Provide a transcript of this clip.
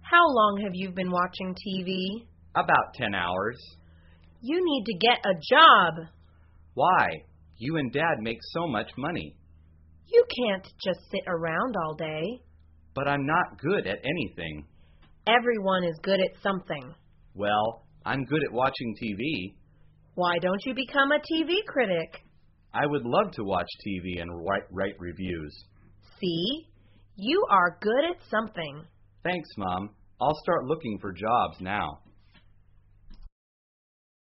How long have you been watching TV? About 10 hours. You need to get a job. Why? You and Dad make so much money. You can't just sit around all day. But I'm not good at anything. Everyone is good at something. Well, I'm good at watching TV. Why don't you become a TV critic? I would love to watch TV and write reviews. See? You are good at something. Thanks, Mom. I'll start looking for jobs now.